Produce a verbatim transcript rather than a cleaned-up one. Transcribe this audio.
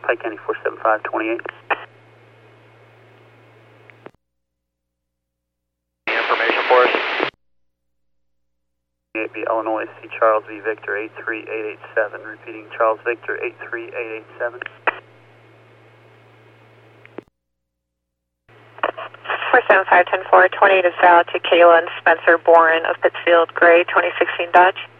Pike County four seven five two eight. Information for us. eight B Illinois, C Charles V Victor eight three eight eight seven. Repeating, Charles Victor eight three eight eight seven. four seven five one zero four, twenty-eight is valid to Kayla and Spencer Boren of Pittsfield Gray, twenty sixteen Dodge.